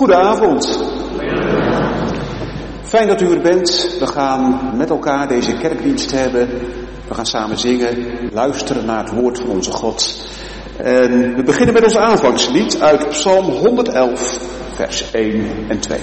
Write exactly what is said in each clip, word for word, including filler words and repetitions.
Goedenavond. Fijn dat u er bent. We gaan met elkaar deze kerkdienst hebben. We gaan samen zingen, luisteren naar het woord van onze God. En we beginnen met ons aanvangslied uit Psalm honderdelf, vers één en twee.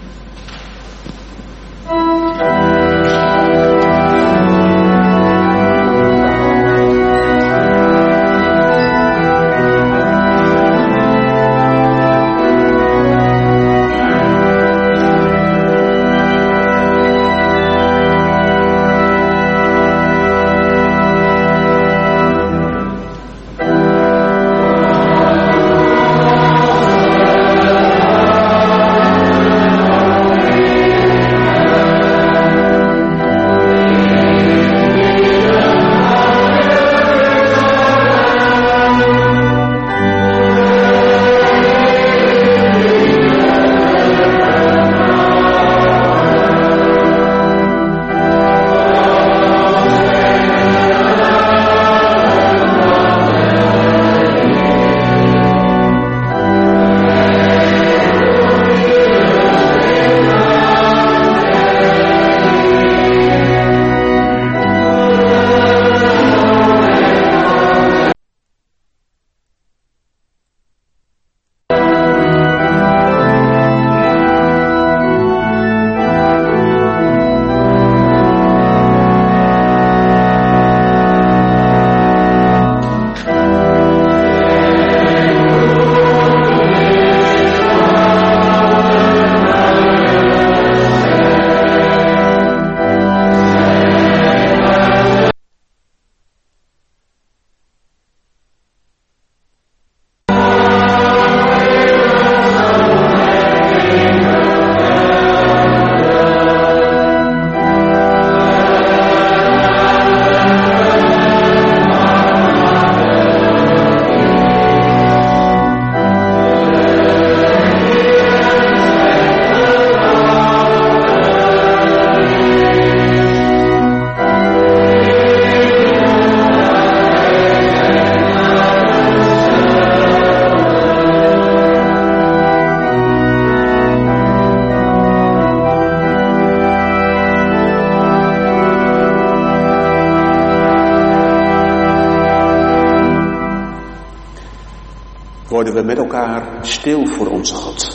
Worden we met elkaar stil voor onze God.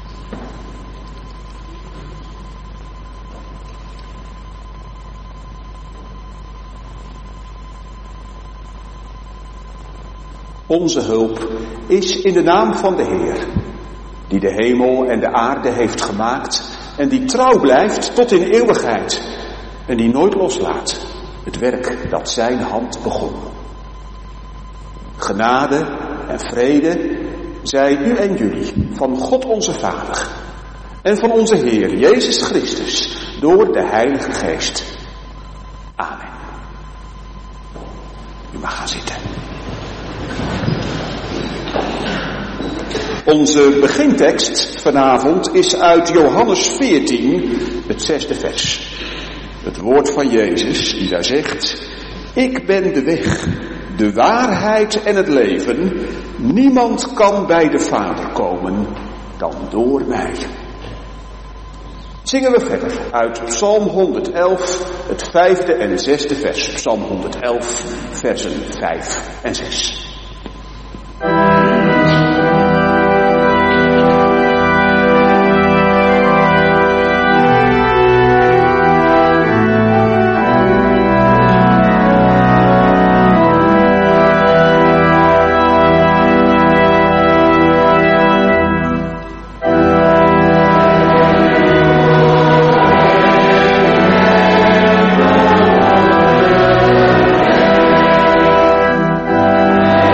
Onze hulp is in de naam van de Heer, die de hemel en de aarde heeft gemaakt en die trouw blijft tot in eeuwigheid en die nooit loslaat het werk dat zijn hand begon. Genade en vrede zij u en jullie van God onze Vader en van onze Heer Jezus Christus door de Heilige Geest. Amen. U mag gaan zitten. Onze begintekst vanavond is uit Johannes veertien, het zesde vers. Het woord van Jezus die daar zegt: ik ben de weg, de waarheid en het leven. Niemand kan bij de Vader komen dan door mij. Zingen we verder uit Psalm honderdelf, het vijfde en zesde vers. Psalm honderdelf, versen vijf en zes. Amen.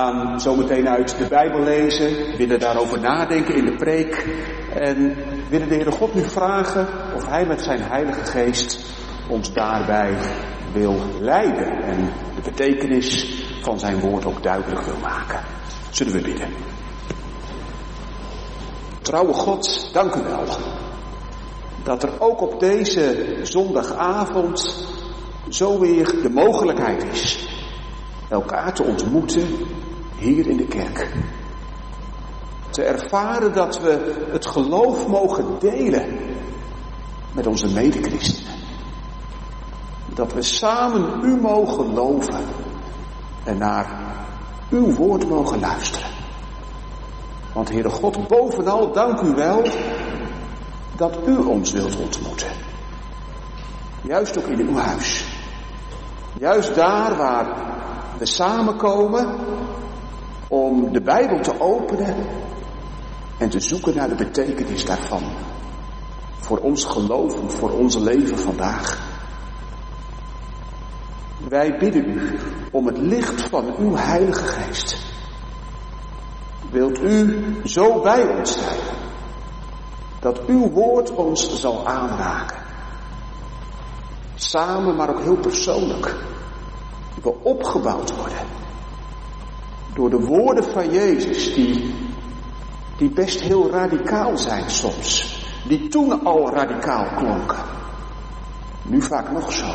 gaan zometeen uit de Bijbel lezen, willen daarover nadenken in de preek en willen de Heere God nu vragen of Hij met zijn Heilige Geest ons daarbij wil leiden en de betekenis van zijn woord ook duidelijk wil maken. Zullen we bidden. Trouwe God, dank u wel dat er ook op deze zondagavond zo weer de mogelijkheid is elkaar te ontmoeten hier in de kerk. Te ervaren dat we het geloof mogen delen met onze medechristenen. Dat we samen u mogen loven en naar uw woord mogen luisteren. Want Heere God, bovenal dank u wel dat u ons wilt ontmoeten. Juist ook in uw huis. Juist daar waar we samenkomen om de Bijbel te openen en te zoeken naar de betekenis daarvan. Voor ons geloof en voor ons leven vandaag. Wij bidden u om het licht van uw Heilige Geest. Wilt u zo bij ons zijn, dat uw woord ons zal aanraken. Samen, maar ook heel persoonlijk. We opgebouwd worden. Door de woorden van Jezus, die, die best heel radicaal zijn soms. Die toen al radicaal klonken. Nu vaak nog zo.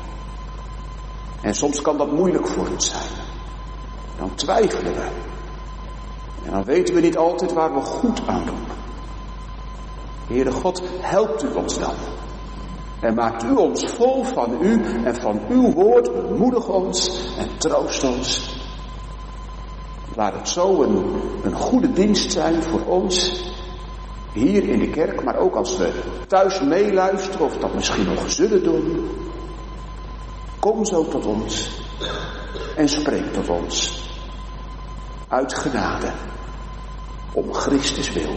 En soms kan dat moeilijk voor ons zijn. Dan twijfelen we. En dan weten we niet altijd waar we goed aan doen. Heere God, helpt u ons dan. En maakt u ons vol van u en van uw woord. Bemoedig ons en troost ons. Laat het zo een, een goede dienst zijn voor ons. Hier in de kerk, maar ook als we thuis meeluisteren of dat misschien nog zullen doen. Kom zo tot ons en spreek tot ons. Uit genade. Om Christus wil.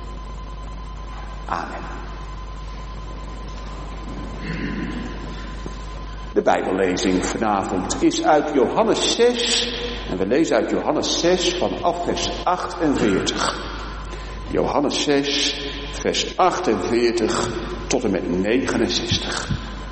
Amen. De Bijbellezing vanavond is uit Johannes zes. En we lezen uit Johannes zes vanaf vers achtenveertig. Johannes zes, vers achtenveertig tot en met negenenzestig.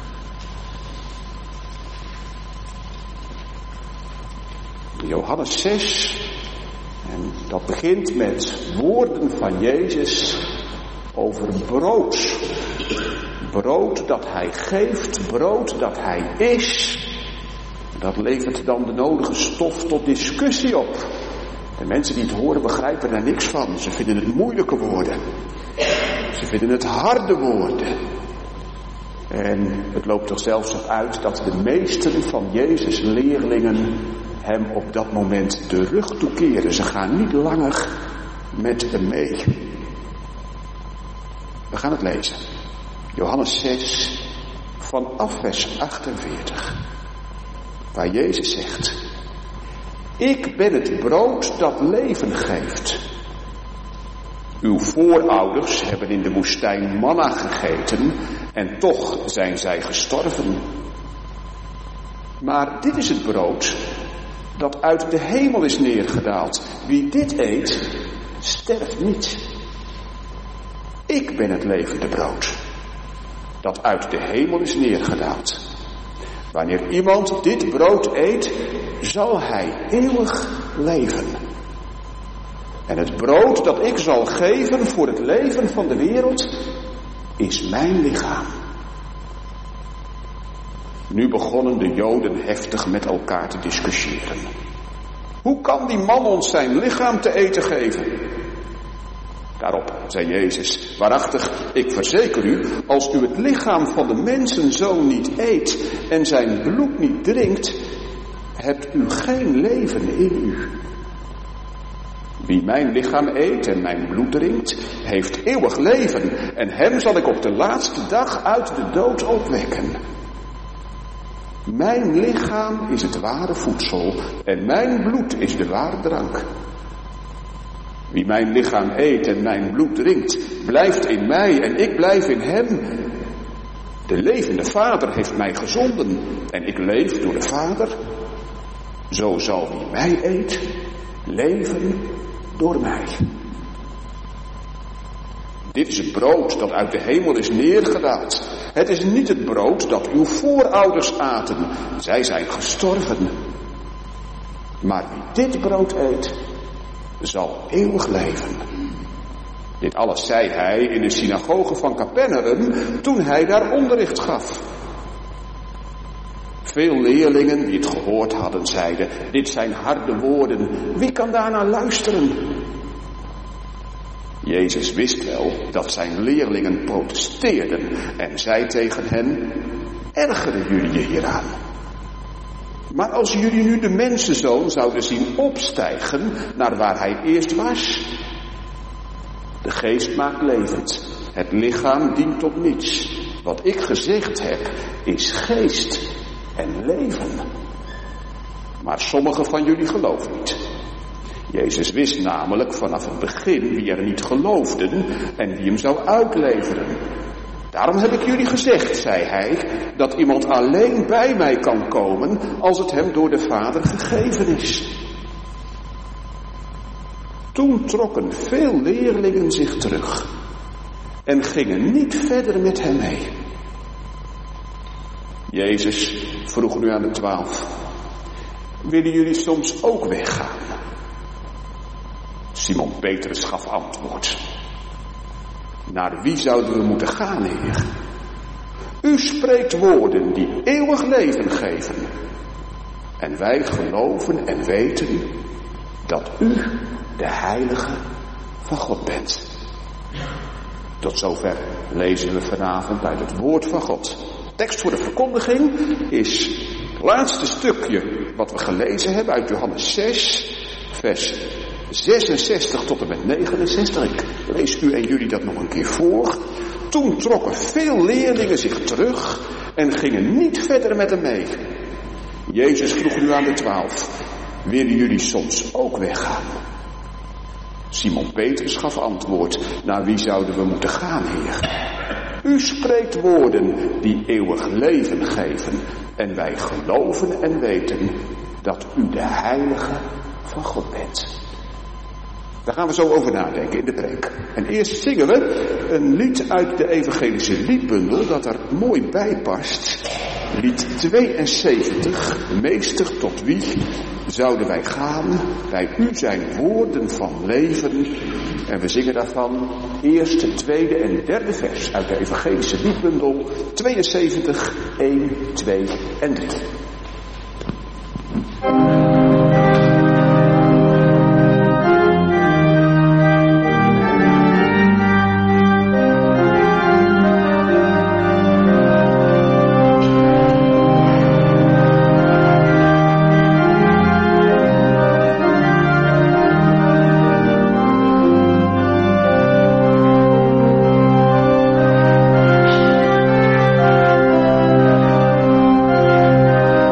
Johannes zes, en dat begint met woorden van Jezus over brood. Brood dat hij geeft, brood dat hij is. Dat levert dan de nodige stof tot discussie op. De mensen die het horen begrijpen er niks van. Ze vinden het moeilijke woorden. Ze vinden het harde woorden. En het loopt er zelfs op uit dat de meesten van Jezus' leerlingen hem op dat moment de rug toekeren. Ze gaan niet langer met hem mee. We gaan het lezen. Johannes zes, vanaf vers achtenveertig. Waar Jezus zegt: Ik ben het brood dat leven geeft. Uw voorouders hebben in de woestijn manna gegeten en toch zijn zij gestorven. Maar dit is het brood dat uit de hemel is neergedaald. Wie dit eet, sterft niet. Ik ben het levende brood dat uit de hemel is neergedaald. Wanneer iemand dit brood eet, zal hij eeuwig leven. En het brood dat ik zal geven voor het leven van de wereld is mijn lichaam. Nu begonnen de Joden heftig met elkaar te discussiëren. Hoe kan die man ons zijn lichaam te eten geven? Daarop zei Jezus: Waarachtig, ik verzeker u, als u het lichaam van de mensenzoon niet eet en zijn bloed niet drinkt, hebt u geen leven in u. Wie mijn lichaam eet en mijn bloed drinkt, heeft eeuwig leven en hem zal ik op de laatste dag uit de dood opwekken. Mijn lichaam is het ware voedsel en mijn bloed is de ware drank. Wie mijn lichaam eet en mijn bloed drinkt, blijft in mij en ik blijf in hem. De levende Vader heeft mij gezonden en ik leef door de Vader. Zo zal wie mij eet Leven door mij. Dit is het brood dat uit de hemel is neergedaald. Het is niet het brood dat uw voorouders aten. Zij zijn gestorven. Maar wie dit brood eet, zal eeuwig leven. Dit alles zei hij in de synagoge van Capernaum toen hij daar onderricht gaf. Veel leerlingen die het gehoord hadden zeiden, dit zijn harde woorden, wie kan daarnaar luisteren? Jezus wist wel dat zijn leerlingen protesteerden en zei tegen hen, ergeren jullie je hieraan? Maar als jullie nu de mensenzoon zouden zien opstijgen naar waar hij eerst was. De geest maakt levend, het lichaam dient tot niets. Wat ik gezegd heb is geest en leven. Maar sommigen van jullie geloven niet. Jezus wist namelijk vanaf het begin wie er niet geloofden en wie hem zou uitleveren. Daarom heb ik jullie gezegd, zei hij, dat iemand alleen bij mij kan komen als het hem door de Vader gegeven is. Toen trokken veel leerlingen zich terug en gingen niet verder met hem mee. Jezus vroeg nu aan de twaalf, willen jullie soms ook weggaan? Simon Petrus gaf antwoord. Naar wie zouden we moeten gaan, Heer? U spreekt woorden die eeuwig leven geven. En wij geloven en weten dat u de Heilige van God bent. Tot zover lezen we vanavond uit het woord van God. Tekst voor de verkondiging is het laatste stukje wat we gelezen hebben uit Johannes zes, vers zesenzestig tot en met negenenzestig. Ik lees u en jullie dat nog een keer voor. Toen trokken veel leerlingen zich terug en gingen niet verder met hem mee. Jezus vroeg nu aan de twaalf, willen jullie soms ook weggaan? Simon Petrus gaf antwoord, naar wie zouden we moeten gaan, Heer? U spreekt woorden die eeuwig leven geven en wij geloven en weten dat u de Heilige van God bent. Daar gaan we zo over nadenken in de preek. En eerst zingen we een lied uit de evangelische liedbundel dat er mooi bij past. Lied tweeënzeventig, meester tot wie zouden wij gaan? Bij u zijn woorden van leven. En we zingen daarvan eerste, tweede en derde vers uit de evangelische liedbundel tweeënzeventig, één, twee en drie. Thank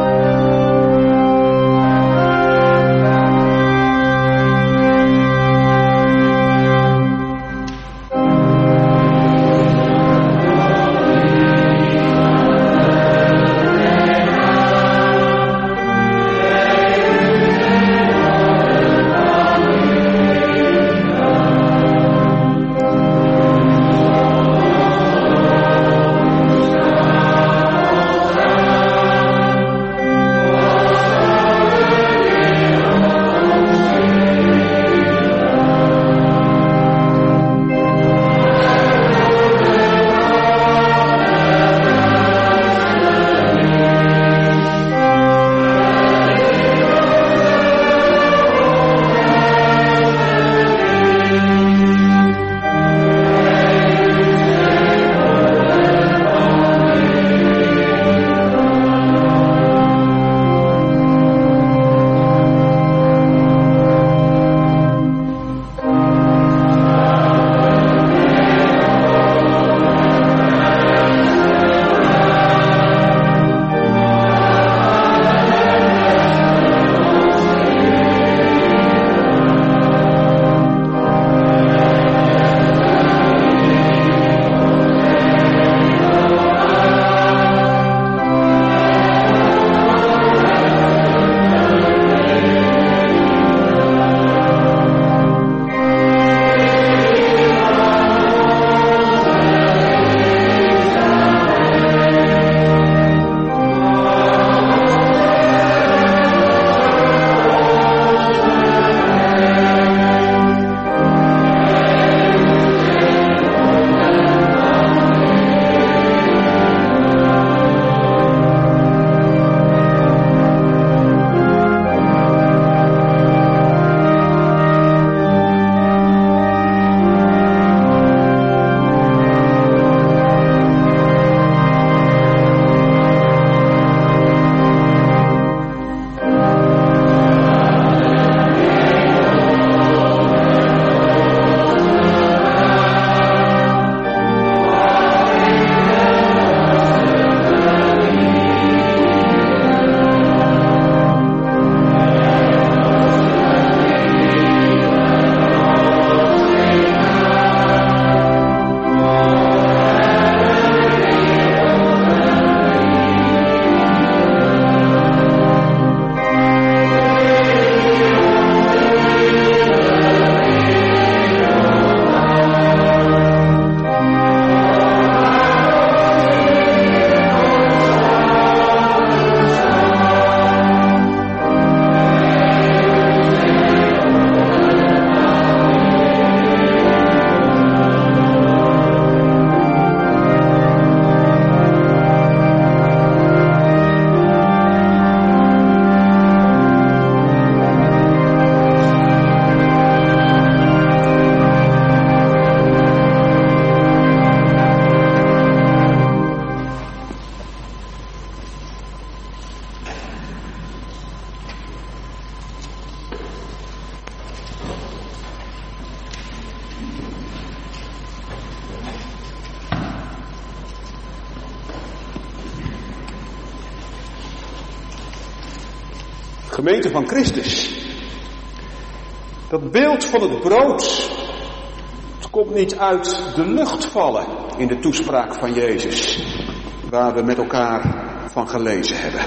Gemeente van Christus. Dat beeld van het brood, het komt niet uit de lucht vallen in de toespraak van Jezus, waar we met elkaar van gelezen hebben.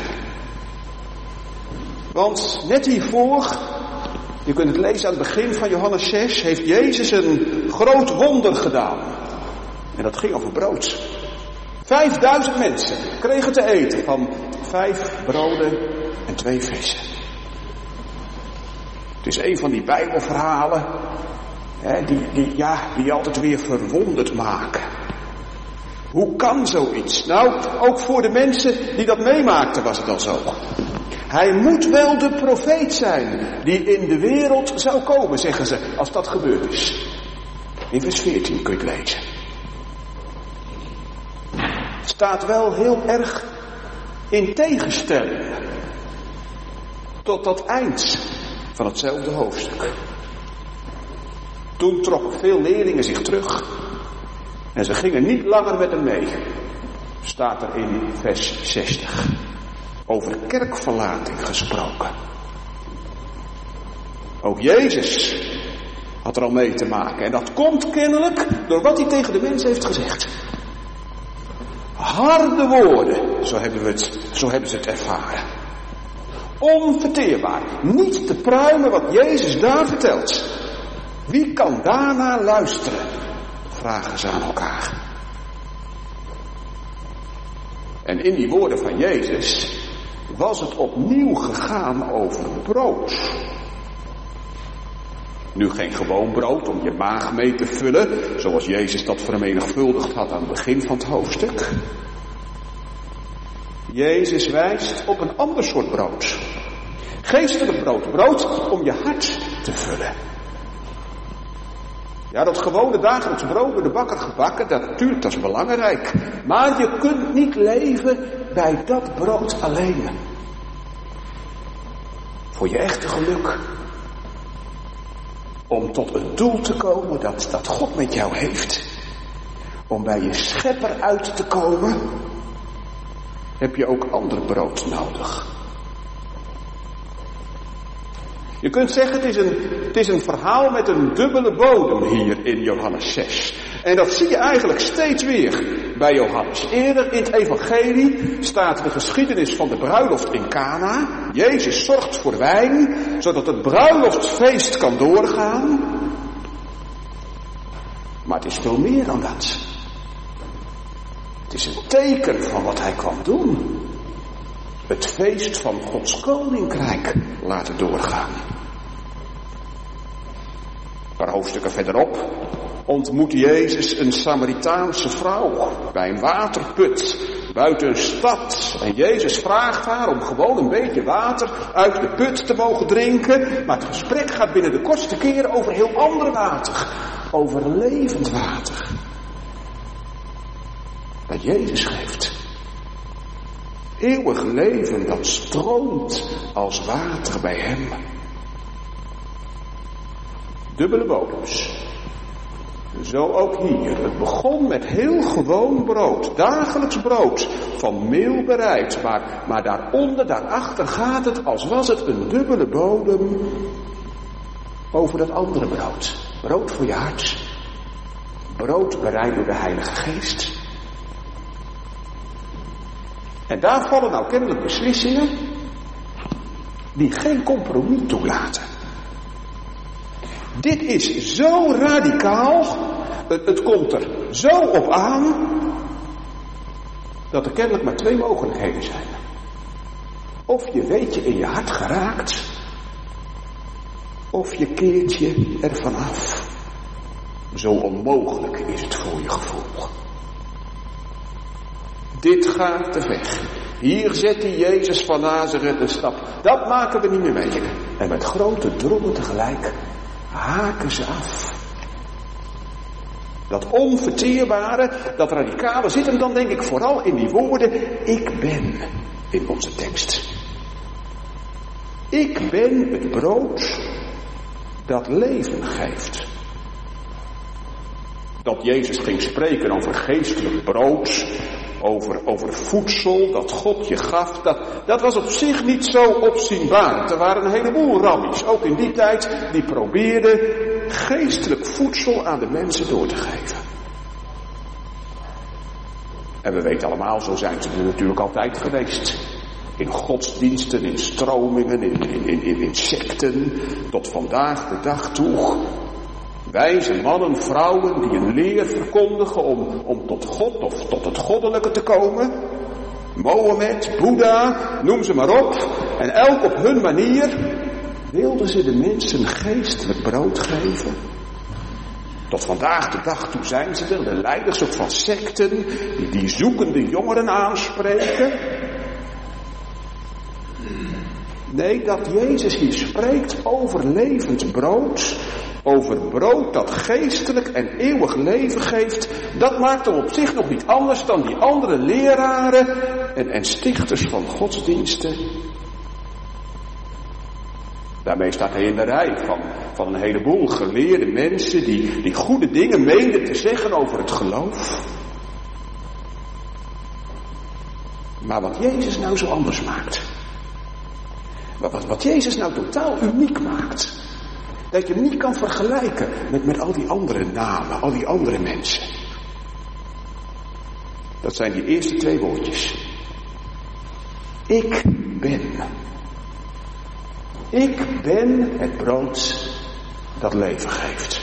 Want net hiervoor, je kunt het lezen aan het begin van Johannes zes, heeft Jezus een groot wonder gedaan. En dat ging over brood. Vijfduizend mensen kregen te eten van vijf broden en twee vissen. Het is een van die Bijbelverhalen hè, die, die, ja, die je altijd weer verwonderd maken. Hoe kan zoiets? Nou, ook voor de mensen die dat meemaakten was het al zo. Hij moet wel de profeet zijn die in de wereld zou komen, zeggen ze, als dat gebeurd is. In vers veertien kun je het lezen. Het staat wel heel erg in tegenstelling tot dat eind van hetzelfde hoofdstuk. Toen trokken veel leerlingen zich terug en ze gingen niet langer met hem mee. Staat er in vers zestig. Over kerkverlating gesproken. Ook Jezus had er al mee te maken. En dat komt kennelijk door wat hij tegen de mensen heeft gezegd. Harde woorden, zo hebben, we het, zo hebben ze het ervaren. Onverteerbaar. Niet te pruimen wat Jezus daar vertelt. Wie kan daarna luisteren? Vragen ze aan elkaar. En in die woorden van Jezus was het opnieuw gegaan over brood. Nu geen gewoon brood om je maag mee te vullen, zoals Jezus dat vermenigvuldigd had aan het begin van het hoofdstuk. Jezus wijst op een ander soort brood. Geestelijk brood, brood om je hart te vullen. Ja, dat gewone dagelijks brood door de bakker gebakken, dat natuurlijk, dat is belangrijk. Maar je kunt niet leven bij dat brood alleen. Voor je echte geluk. Om tot het doel te komen dat, dat God met jou heeft. Om bij je schepper uit te komen. Heb je ook ander brood nodig. Je kunt zeggen, het is, een, het is een verhaal met een dubbele bodem hier in Johannes zes. En dat zie je eigenlijk steeds weer bij Johannes. Eerder in het evangelie staat de geschiedenis van de bruiloft in Cana. Jezus zorgt voor wijn, zodat het bruiloftsfeest kan doorgaan. Maar het is veel meer dan dat. Het is een teken van wat hij kwam doen. Het feest van Gods koninkrijk laten doorgaan. Een paar hoofdstukken verderop ontmoet Jezus een Samaritaanse vrouw bij een waterput buiten een stad. En Jezus vraagt haar om gewoon een beetje water uit de put te mogen drinken. Maar het gesprek gaat binnen de kortste keren over heel ander water. Over levend water. Dat Jezus geeft. Eeuwig leven dat stroomt als water bij hem. Dubbele bodems. Zo ook hier. Het begon met heel gewoon brood. Dagelijks brood. Van meel bereid. Maar, maar daaronder, daarachter gaat het als was het een dubbele bodem. Over dat andere brood. Brood voor je hart. Brood bereid door de Heilige Geest. En daar vallen nou kennelijk beslissingen die geen compromis toelaten. Dit is zo radicaal, het, het komt er zo op aan, dat er kennelijk maar twee mogelijkheden zijn. Of je weet je in je hart geraakt, of je keert je ervan af. Zo onmogelijk is het voor je gevoel. Dit gaat te ver. Hier zet hij Jezus van Nazareth een stap. Dat maken we niet meer mee. En met grote drommen tegelijk haken ze af. Dat onverteerbare, dat radicale zit hem dan denk ik vooral in die woorden ik ben in onze tekst. Ik ben het brood dat leven geeft. Dat Jezus ging spreken over geestelijk brood, over, over voedsel dat God je gaf, dat, dat was op zich niet zo opzienbaar. Er waren een heleboel rabbies, ook in die tijd, die probeerden geestelijk voedsel aan de mensen door te geven. En we weten allemaal, zo zijn ze er natuurlijk altijd geweest. In godsdiensten, in stromingen, in, in, in, in secten, tot vandaag de dag toe. Wijze mannen, vrouwen die een leer verkondigen om, om tot God of tot het goddelijke te komen. Mohammed, Boeddha, noem ze maar op. En elk op hun manier wilden ze de mensen geestelijk brood geven. Tot vandaag de dag toe zijn ze er, de leiders ook van secten, die, die zoekende jongeren aanspreken. Nee, dat Jezus hier spreekt over levend brood, over brood dat geestelijk en eeuwig leven geeft, dat maakt hem op zich nog niet anders dan die andere leraren en, en stichters van godsdiensten. Daarmee staat hij in de rij van, van een heleboel geleerde mensen die, die goede dingen meenden te zeggen over het geloof. Maar wat Jezus nou zo anders maakt, wat, wat Jezus nou totaal uniek maakt, dat je hem niet kan vergelijken met, met al die andere namen, al die andere mensen. Dat zijn die eerste twee woordjes. Ik ben. Ik ben het brood dat leven geeft.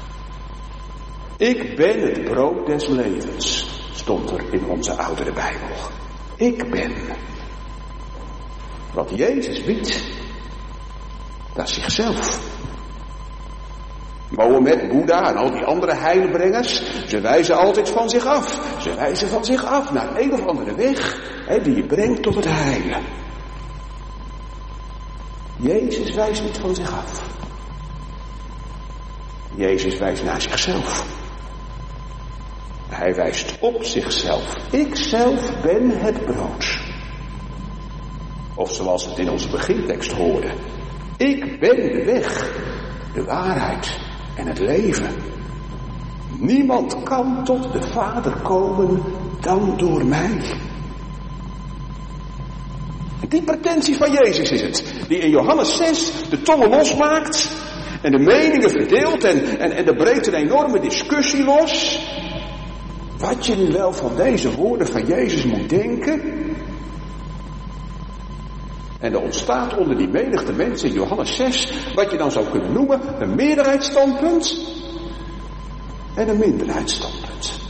Ik ben het brood des levens, stond er in onze oudere Bijbel. Ik ben. Wat Jezus biedt, dat is zichzelf. Mohammed, Boeddha en al die andere heilbrengers, ze wijzen altijd van zich af. Ze wijzen van zich af naar een of andere weg, hè, die je brengt tot het heilen. Jezus wijst niet van zich af. Jezus wijst naar zichzelf. Hij wijst op zichzelf. Ik zelf ben het brood. Of zoals we het in onze begintekst hoorden. Ik ben de weg, de waarheid en het leven. Niemand kan tot de Vader komen dan door mij. Die pretentie van Jezus is het, die in Johannes zes de tongen losmaakt en de meningen verdeelt en, en, en er breekt een enorme discussie los. Wat je nu wel van deze woorden van Jezus moet denken. En er ontstaat onder die menigte mensen in Johannes zes, wat je dan zou kunnen noemen, een meerderheidsstandpunt en een minderheidsstandpunt.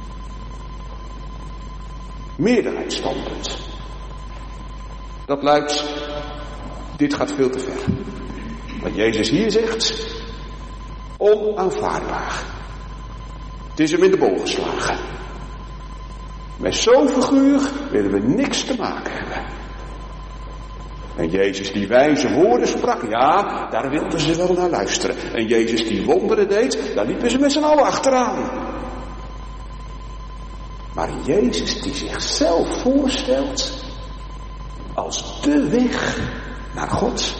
Meerderheidsstandpunt. Dat luidt, dit gaat veel te ver. Wat Jezus hier zegt, onaanvaardbaar. Het is hem in de bol geslagen. Met zo'n figuur willen we niks te maken hebben. En Jezus die wijze woorden sprak, ja, daar wilden ze wel naar luisteren. En Jezus die wonderen deed, daar liepen ze met z'n allen achteraan. Maar Jezus die zichzelf voorstelt als de weg naar God.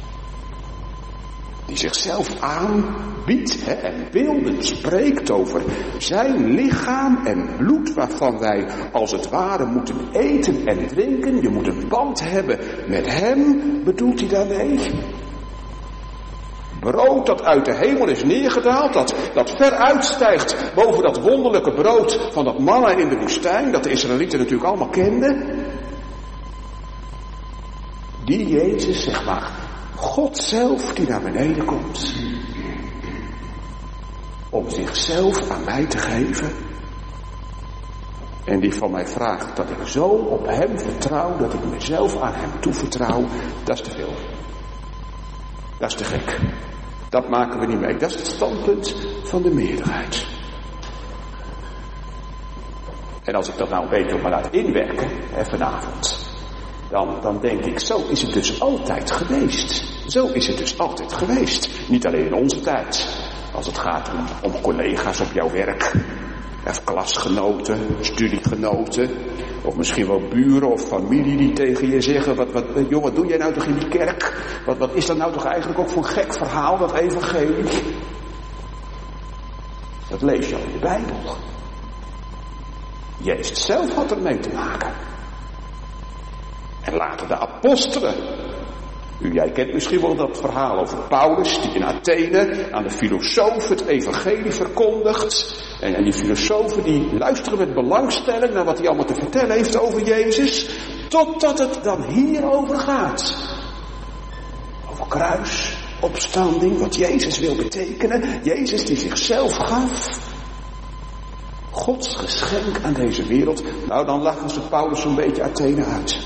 Die zichzelf aanbiedt hè, en beeldend spreekt over zijn lichaam en bloed waarvan wij als het ware moeten eten en drinken. Je moet een band hebben met hem, bedoelt hij daarmee. Brood dat uit de hemel is neergedaald, dat, dat ver uitstijgt boven dat wonderlijke brood van dat manna in de woestijn, dat de Israëlieten natuurlijk allemaal kenden. Die Jezus, zeg maar, God zelf die naar beneden komt. Om zichzelf aan mij te geven. En die van mij vraagt dat ik zo op hem vertrouw, dat ik mezelf aan hem toevertrouw. Dat is te veel. Dat is te gek. Dat maken we niet mee. Dat is het standpunt van de meerderheid. En als ik dat nou een beetje op me laat inwerken, hè, vanavond. Dan, dan denk ik, zo is het dus altijd geweest. Zo is het dus altijd geweest. Niet alleen in onze tijd. Als het gaat om, om collega's op jouw werk. Of klasgenoten, studiegenoten. Of misschien wel buren of familie die tegen je zeggen. Wat, wat, joh, wat doe jij nou toch in die kerk? Wat, wat is dat nou toch eigenlijk ook voor een gek verhaal, dat evangelie? Dat lees je al in de Bijbel. Jezus zelf had ermee te maken. En later de apostelen. U, jij kent misschien wel dat verhaal over Paulus, die in Athene aan de filosofen het evangelie verkondigt. En, en die filosofen die luisteren met belangstelling naar wat hij allemaal te vertellen heeft over Jezus. Totdat het dan hierover gaat. Over kruis, opstanding, wat Jezus wil betekenen. Jezus die zichzelf gaf. Gods geschenk aan deze wereld. Nou, dan lachen ze Paulus zo'n beetje Athene uit.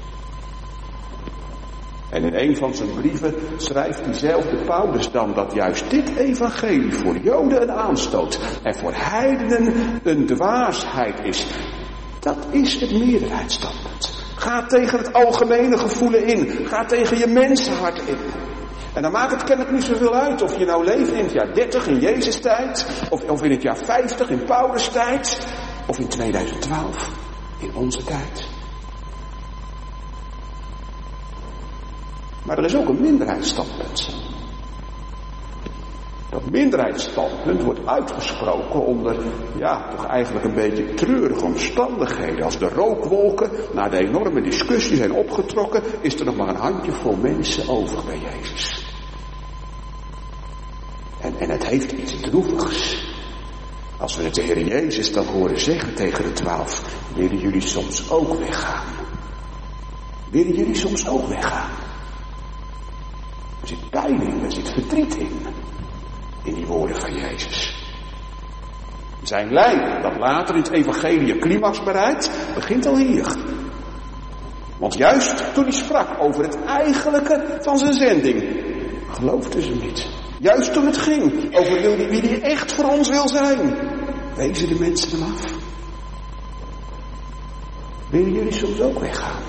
En in een van zijn brieven schrijft diezelfde Paulus dan dat juist dit evangelie voor Joden een aanstoot en voor heidenen een dwaasheid is. Dat is het meerderheidsstandpunt. Ga tegen het algemene gevoelen in. Ga tegen je mensenhart in. En dan maakt het kennelijk niet zoveel uit of je nou leeft in het jaar dertig in Jezus tijd, of, of in het jaar vijftig in Paulus tijd, of in tweeduizend twaalf in onze tijd. Maar er is ook een minderheidsstandpunt. Dat minderheidsstandpunt wordt uitgesproken onder, ja, toch eigenlijk een beetje treurige omstandigheden. Als de rookwolken na de enorme discussie zijn opgetrokken, is er nog maar een handjevol mensen over bij Jezus. En, en het heeft iets droevigs. Als we het de Heer Jezus dan horen zeggen tegen de twaalf, willen jullie soms ook weggaan? Willen jullie soms ook weggaan? Er zit pijn in, er zit verdriet in. In die woorden van Jezus. Zijn lijden, dat later in het evangelie een climax bereikt, begint al hier. Want juist toen hij sprak over het eigenlijke van zijn zending, geloofden ze niet. Juist toen het ging over wie hij echt voor ons wil zijn, wezen de mensen hem af. Willen jullie soms ook weggaan?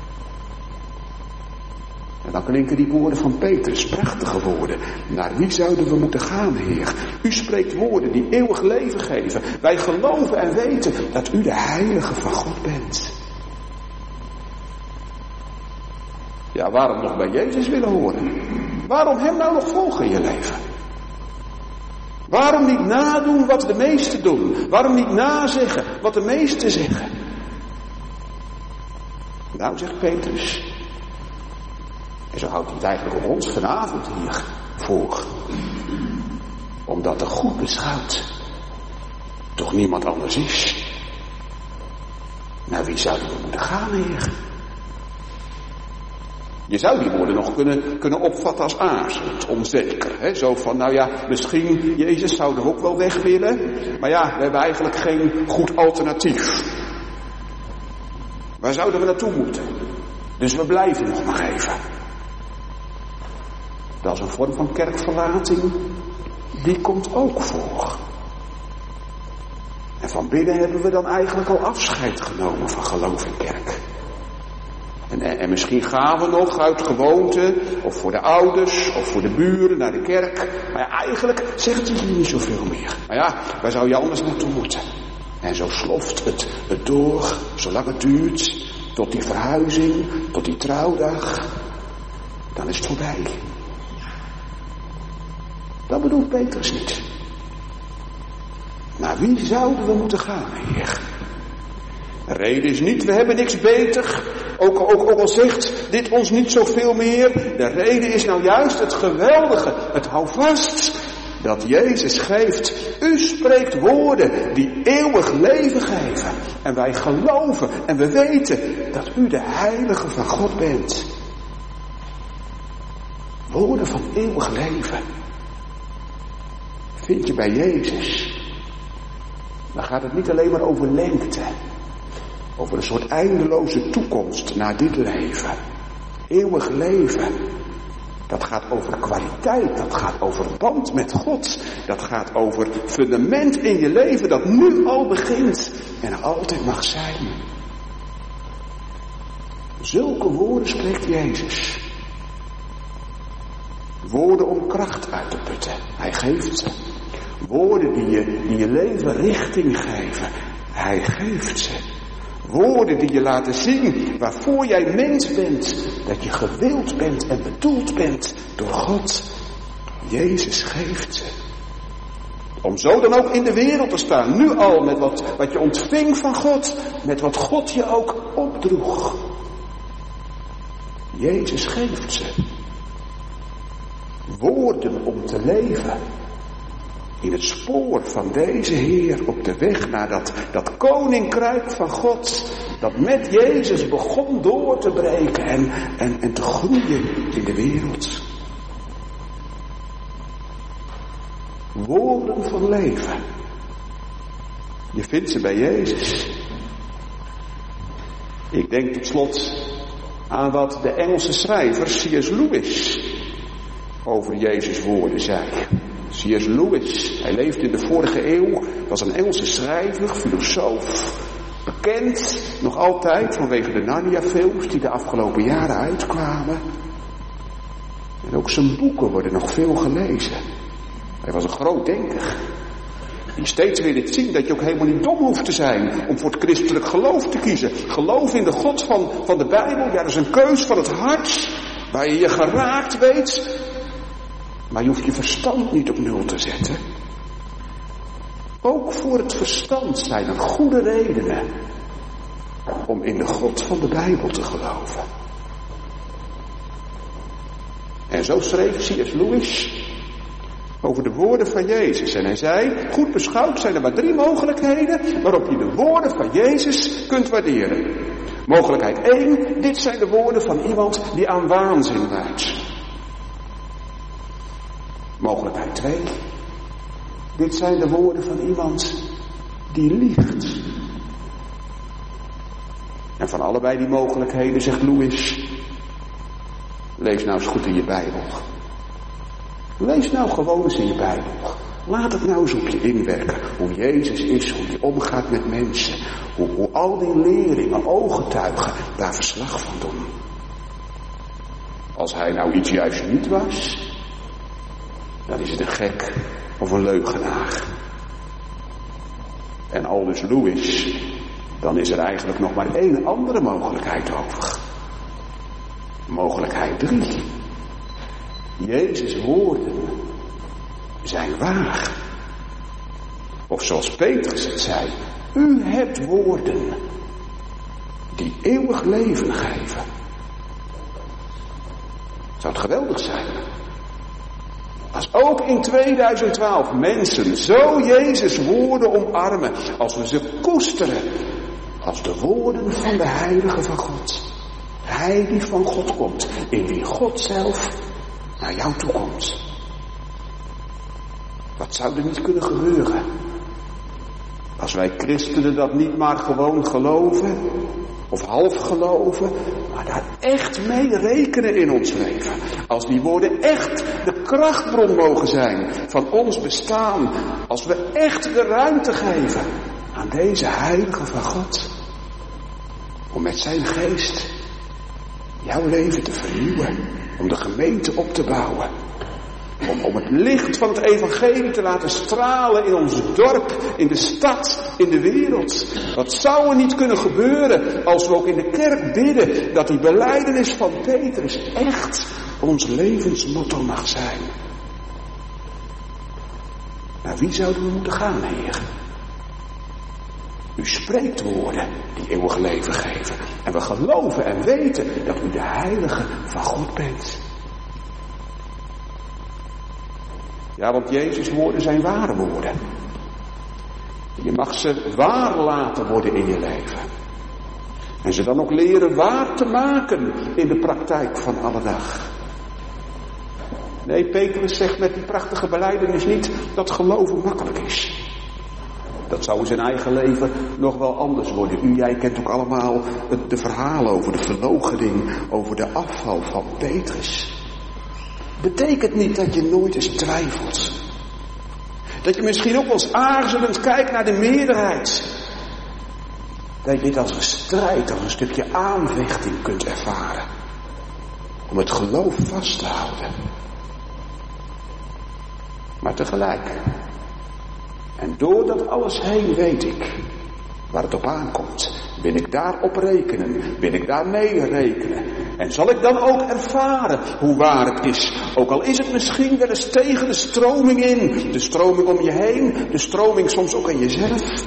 En dan klinken die woorden van Petrus, prachtige woorden. Naar wie zouden we moeten gaan, Heer? U spreekt woorden die eeuwig leven geven. Wij geloven en weten dat u de heilige van God bent. Ja, waarom nog bij Jezus willen horen? Waarom hem nou nog volgen in je leven? Waarom niet nadoen wat de meesten doen? Waarom niet nazeggen wat de meesten zeggen? Nou, zegt Petrus. En zo houdt hij het eigenlijk op ons vanavond hier voor. Omdat er goed beschouwd toch niemand anders is. Naar wie zouden we moeten gaan, Heer? Je zou die woorden nog kunnen, kunnen opvatten als aarzelend, onzeker. Hè? Zo van, nou ja, misschien, Jezus, zouden we ook wel weg willen. Maar ja, we hebben eigenlijk geen goed alternatief. Waar zouden we naartoe moeten? Dus we blijven nog maar even. Dat is een vorm van kerkverlating, die komt ook voor. En van binnen hebben we dan eigenlijk al afscheid genomen van geloof en kerk. En, en, en misschien gaan we nog uit gewoonte, of voor de ouders, of voor de buren naar de kerk. Maar ja, eigenlijk zegt hij hier niet zoveel meer. Maar ja, waar zou je anders naartoe moeten? En zo sloft het, het door, zolang het duurt, tot die verhuizing, tot die trouwdag. Dan is het voorbij. Dat bedoelt Petrus niet. Naar wie zouden we moeten gaan, Heer? De reden is niet, we hebben niks beter. Ook, ook, ook al zegt dit ons niet zoveel meer. De reden is nou juist het geweldige, het houvast dat Jezus geeft. U spreekt woorden die eeuwig leven geven. En wij geloven en we weten dat u de heilige van God bent. Woorden van eeuwig leven. Vind je bij Jezus. Dan gaat het niet alleen maar over lengte. Over een soort eindeloze toekomst na dit leven. Eeuwig leven. Dat gaat over kwaliteit. Dat gaat over band met God. Dat gaat over fundament in je leven dat nu al begint. En altijd mag zijn. Zulke woorden spreekt Jezus. Woorden om kracht uit te putten. Hij geeft ze. Woorden die je, die je leven richting geven. Hij geeft ze. Woorden die je laten zien waarvoor jij mens bent. Dat je gewild bent en bedoeld bent door God. Jezus geeft ze. Om zo dan ook in de wereld te staan. Nu al met wat, wat je ontving van God. Met wat God je ook opdroeg. Jezus geeft ze. Woorden om te leven. In het spoor van deze Heer op de weg naar dat, dat koninkrijk van God. Dat met Jezus begon door te breken en, en, en te groeien in de wereld. Woorden van leven. Je vindt ze bij Jezus. Ik denk tot slot aan wat de Engelse schrijver C S Lewis over Jezus woorden zei. C S Lewis, hij leefde in de vorige eeuw, was een Engelse schrijver, filosoof, bekend nog altijd vanwege de Narnia-films die de afgelopen jaren uitkwamen. En ook zijn boeken worden nog veel gelezen. Hij was een groot denker. Die steeds weer liet zien dat je ook helemaal niet dom hoeft te zijn om voor het christelijk geloof te kiezen. Geloof in de God van, van de Bijbel, ja, dat is een keus van het hart, waar je je geraakt weet. Maar je hoeft je verstand niet op nul te zetten. Ook voor het verstand zijn er goede redenen om in de God van de Bijbel te geloven. En zo schreef C S Lewis over de woorden van Jezus. En hij zei, goed beschouwd zijn er maar drie mogelijkheden waarop je de woorden van Jezus kunt waarderen. Mogelijkheid één, dit zijn de woorden van iemand die aan waanzin lijdt. Mogelijkheid twee, dit zijn de woorden van iemand die liegt. En van allebei die mogelijkheden, zegt Lewis, lees nou eens goed in je Bijbel. Lees nou gewoon eens in je Bijbel. Laat het nou eens op je inwerken. Hoe Jezus is, hoe hij omgaat met mensen. Hoe, hoe al die leringen, ooggetuigen daar verslag van doen. Als hij nou iets juist niet was, dan is het een gek of een leugenaar. En aldus Lewis, dan is er eigenlijk nog maar één andere mogelijkheid over. Mogelijkheid drie. Jezus' woorden zijn waar. Of zoals Petrus het zei, u hebt woorden die eeuwig leven geven. Zou het geweldig zijn als ook in tweeduizend twaalf mensen zo Jezus' woorden omarmen, als we ze koesteren als de woorden van de Heilige van God. Hij die van God komt, in wie God zelf naar jou toe komt. Wat zou er niet kunnen gebeuren als wij christenen dat niet maar gewoon geloven of half geloven, maar daar echt mee rekenen in ons leven. Als die woorden echt de krachtbron mogen zijn van ons bestaan, als we echt de ruimte geven aan deze Heilige van God om met zijn geest jouw leven te vernieuwen, om de gemeente op te bouwen. Om, om het licht van het evangelie te laten stralen in ons dorp, in de stad, in de wereld. Wat zou er niet kunnen gebeuren als we ook in de kerk bidden dat die belijdenis van Petrus echt ons levensmotto mag zijn. Naar wie zouden we moeten gaan, Heer? U spreekt woorden die eeuwig leven geven. En we geloven en weten dat u de Heilige van God bent. Ja, want Jezus' woorden zijn ware woorden. Je mag ze waar laten worden in je leven. En ze dan ook leren waar te maken in de praktijk van alle dag. Nee, Petrus zegt met die prachtige belijdenis niet dat geloven makkelijk is. Dat zou in zijn eigen leven nog wel anders worden. U, jij kent ook allemaal de verhalen over de verloochening, over de afval van Petrus. Betekent niet dat je nooit eens twijfelt. Dat je misschien ook wel eens aarzelend kijkt naar de meerderheid. Dat je dit als een strijd, als een stukje aanvechting kunt ervaren. Om het geloof vast te houden. Maar tegelijk. En door dat alles heen weet ik waar het op aankomt. Wil ik daarop rekenen? Wil ik daar mee rekenen? En zal ik dan ook ervaren hoe waar het is. Ook al is het misschien wel eens tegen de stroming in. De stroming om je heen. De stroming soms ook aan jezelf.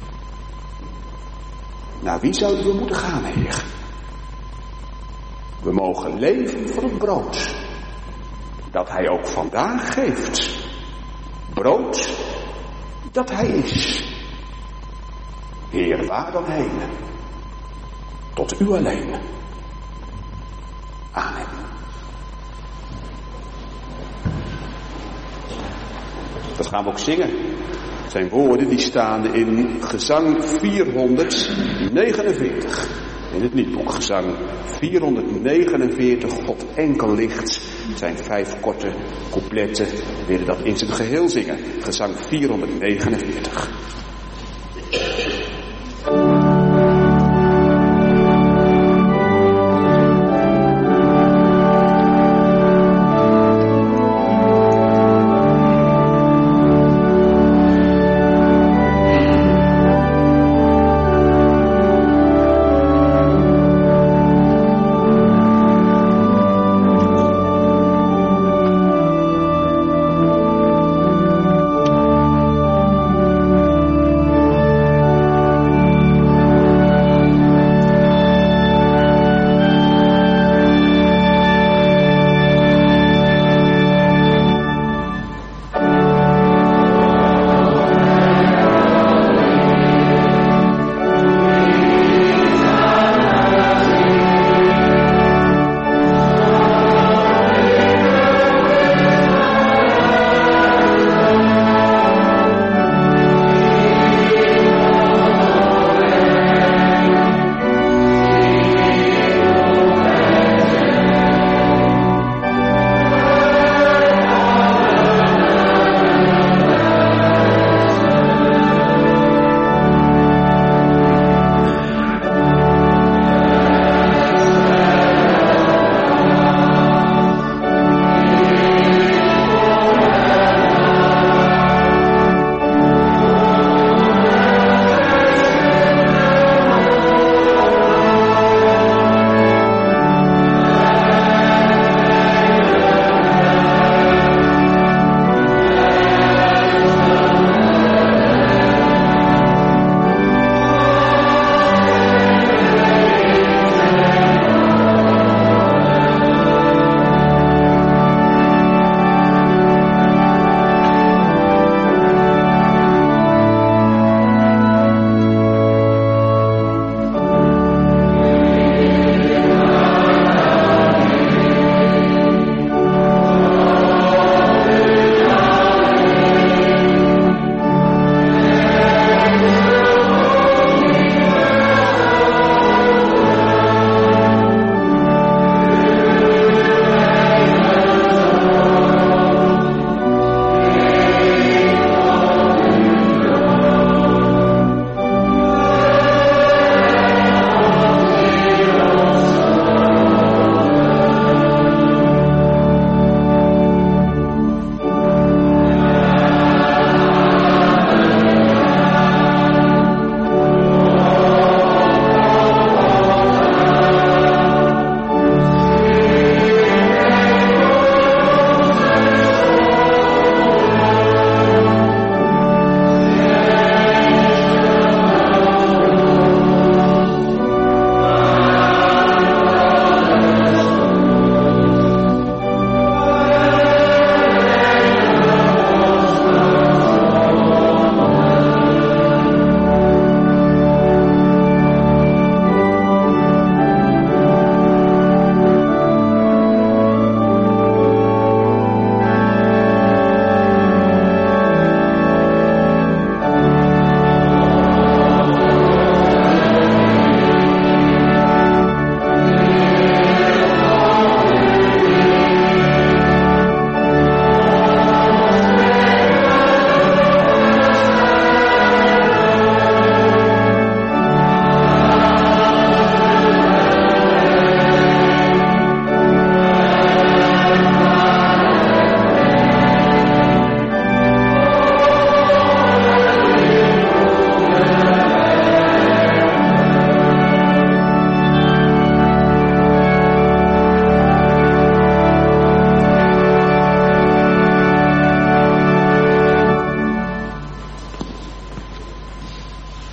Naar wie zouden we moeten gaan, Heer? We mogen leven van het brood. Dat Hij ook vandaag geeft. Brood dat Hij is. Heer, waar dan heen? Tot U alleen. Amen. Dat gaan we ook zingen. Het zijn woorden die staan in Gezang vierhonderdnegenenveertig. In het liedboek Gezang vierhonderdnegenenveertig, God enkel licht. Het zijn vijf korte coupletten. We willen dat in zijn geheel zingen. Gezang vierhonderdnegenenveertig.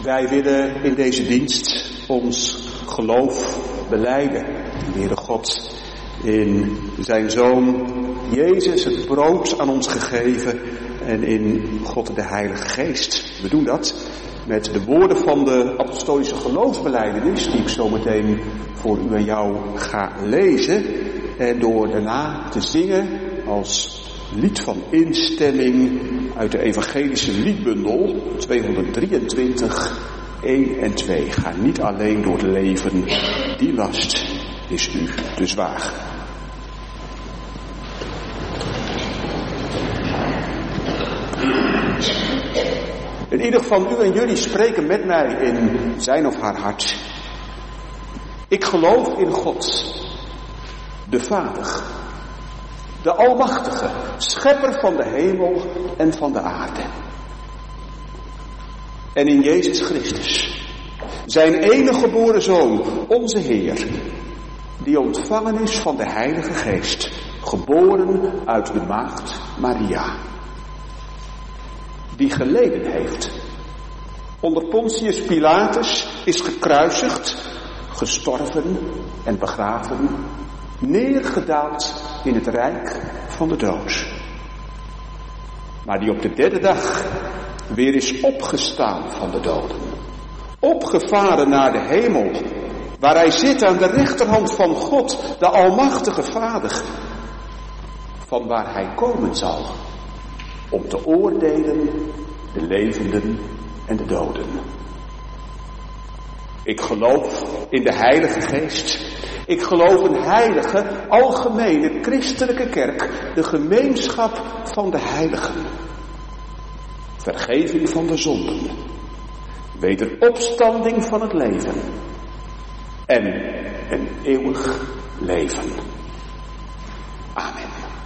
Wij willen in deze dienst ons geloof belijden in de Heere God, in zijn Zoon Jezus, het brood aan ons gegeven, en in God de Heilige Geest. We doen dat met de woorden van de apostolische geloofsbelijdenis, die ik zo meteen voor u en jou ga lezen, en door daarna te zingen als lied van instemming uit de evangelische liedbundel tweehonderddrieëntwintig, één en twee. Ga niet alleen door het leven, die last is u te zwaar. En ieder van u en jullie spreken met mij in zijn of haar hart. Ik geloof in God, de Vader, de Almachtige, schepper van de hemel en van de aarde. En in Jezus Christus, zijn enige geboren Zoon, onze Heer, die ontvangen is van de Heilige Geest, geboren uit de maagd Maria, die geleden heeft, onder Pontius Pilatus is gekruisigd, gestorven en begraven, neergedaald in het rijk van de dood, maar die op de derde dag weer is opgestaan van de doden, opgevaren naar de hemel, waar hij zit aan de rechterhand van God, de Almachtige Vader, van waar hij komen zal om te oordelen de levenden en de doden. Ik geloof in de Heilige Geest. Ik geloof een heilige, algemene, christelijke kerk, de gemeenschap van de heiligen. Vergeving van de zonden, wederopstanding van het leven en een eeuwig leven. Amen.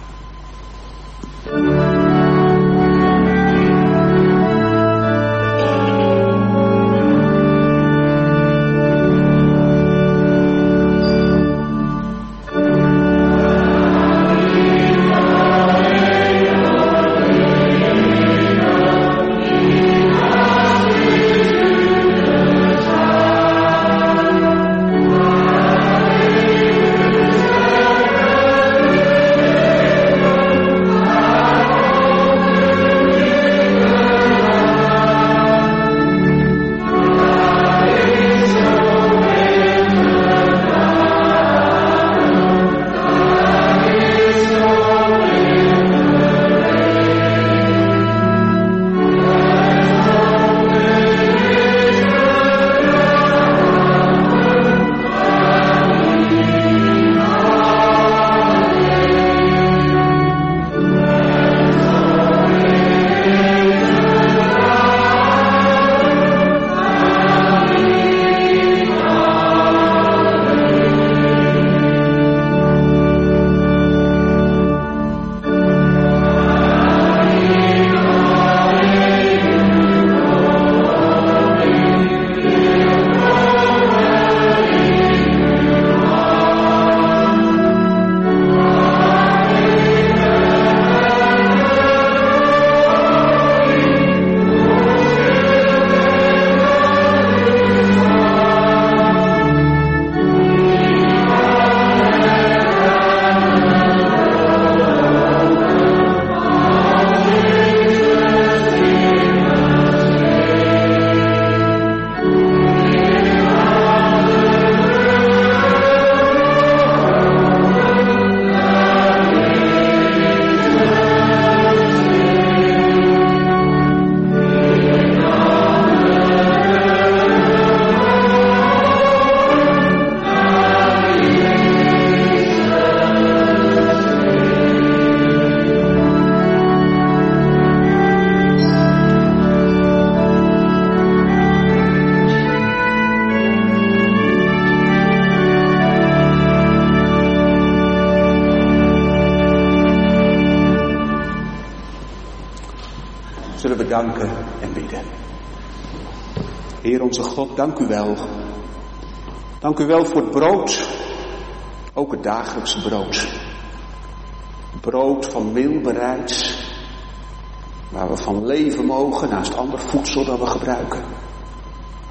Zullen we danken en bidden. Heer onze God, dank u wel. Dank u wel voor het brood. Ook het dagelijkse brood. Brood van meel bereid. Waar we van leven mogen naast ander voedsel dat we gebruiken.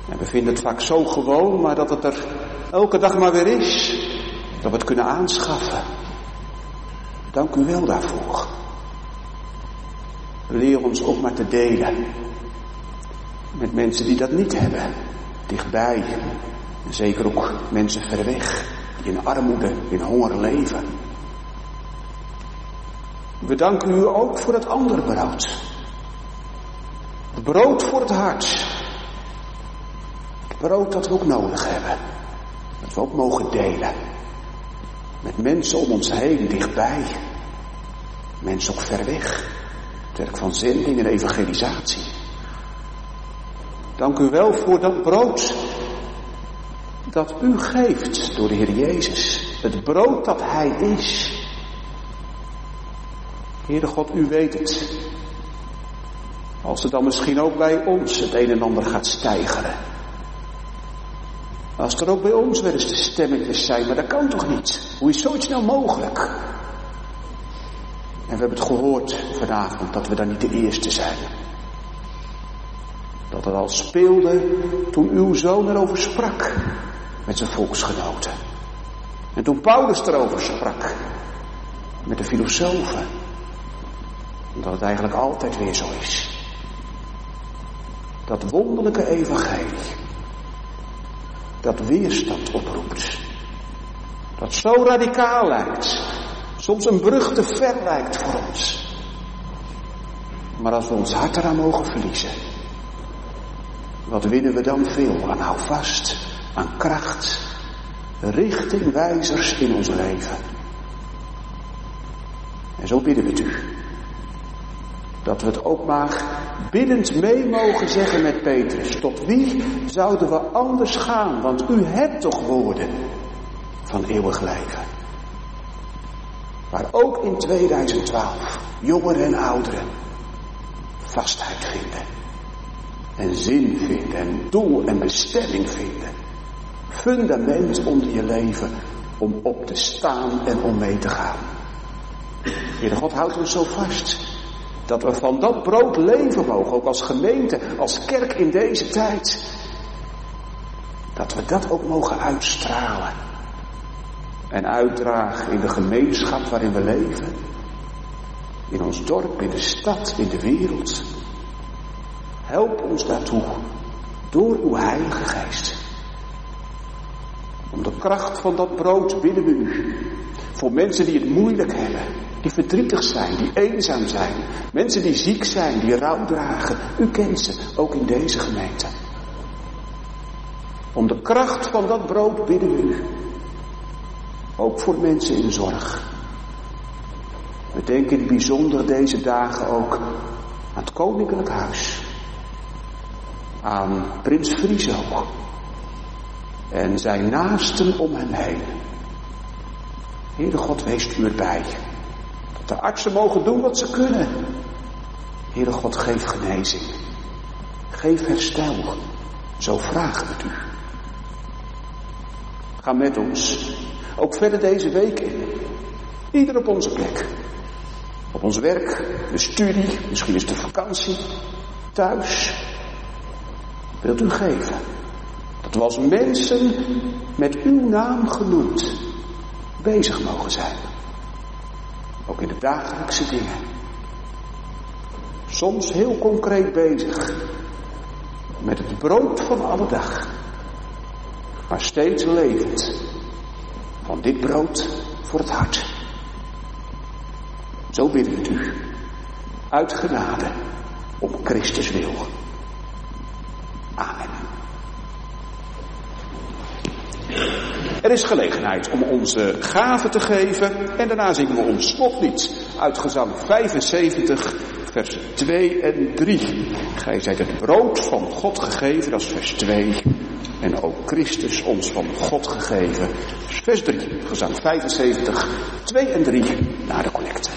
En we vinden het vaak zo gewoon, maar dat het er elke dag maar weer is. Dat we het kunnen aanschaffen. Dank u wel daarvoor. Leer ons ook maar te delen. Met mensen die dat niet hebben. Dichtbij. En zeker ook mensen ver weg. Die in armoede, in honger leven. We danken u ook voor het andere brood. Het brood voor het hart. Het brood dat we ook nodig hebben. Dat we ook mogen delen. Met mensen om ons heen, dichtbij. Mensen ook ver weg. Het werk van zending en evangelisatie. Dank u wel voor dat brood dat u geeft door de Heer Jezus. Het brood dat Hij is. Heere God, u weet het. Als er dan misschien ook bij ons het een en ander gaat steigeren. Als er ook bij ons wel eens de stemmetjes zijn, maar dat kan toch niet? Hoe is zoiets nou mogelijk? En we hebben het gehoord vanavond dat we dan niet de eerste zijn. Dat het al speelde toen uw zoon erover sprak met zijn volksgenoten. En toen Paulus erover sprak met de filosofen. Dat het eigenlijk altijd weer zo is. Dat wonderlijke evangelie. Dat weerstand oproept. Dat zo radicaal lijkt. Soms een brug te ver lijkt voor ons. Maar als we ons hart eraan mogen verliezen. Wat winnen we dan veel aan houvast, aan kracht. Richtingwijzers in ons leven. En zo bidden we het u. Dat we het ook maar biddend mee mogen zeggen met Petrus. Tot wie zouden we anders gaan? Want u hebt toch woorden van eeuwig leven. Waar ook in tweeduizend twaalf jongeren en ouderen vastheid vinden. En zin vinden en doel en bestemming vinden. Fundament onder je leven om op te staan en om mee te gaan. Heere God, houdt ons zo vast. Dat we van dat brood leven mogen, ook als gemeente, als kerk in deze tijd. Dat we dat ook mogen uitstralen. En uitdragen in de gemeenschap waarin we leven. In ons dorp, in de stad, in de wereld. Help ons daartoe, door uw Heilige Geest. Om de kracht van dat brood bidden we u. Voor mensen die het moeilijk hebben. Die verdrietig zijn, die eenzaam zijn. Mensen die ziek zijn, die rouw dragen. U kent ze, ook in deze gemeente. Om de kracht van dat brood bidden we u. Ook voor mensen in zorg. We denken in het bijzonder deze dagen ook aan het Koninklijk Huis. Aan Prins Friso. En zijn naasten om hem heen. Heere God, wees u erbij. De artsen mogen doen wat ze kunnen. Heere God, geef genezing. Geef herstel. Zo vragen we het u. Ga met ons. Ook verder deze week in. Ieder op onze plek. Op ons werk, de studie, misschien is de vakantie. Thuis. Wilt u geven. Dat we als mensen met uw naam genoemd bezig mogen zijn. Ook in de dagelijkse dingen. Soms heel concreet bezig. Met het brood van alle dag. Maar steeds levend. Van dit brood voor het hart. Zo bidden we het u. Uit genade. Om Christus wil. Amen. Er is gelegenheid om onze gaven te geven en daarna zingen we ons slotlied uit gezang vijfenzeventig, vers twee en drie. Gij zijt het brood van God gegeven, dat is vers twee. En ook Christus ons van God gegeven, vers drie. Gezang vijfenzeventig, twee en drie, naar de collecte.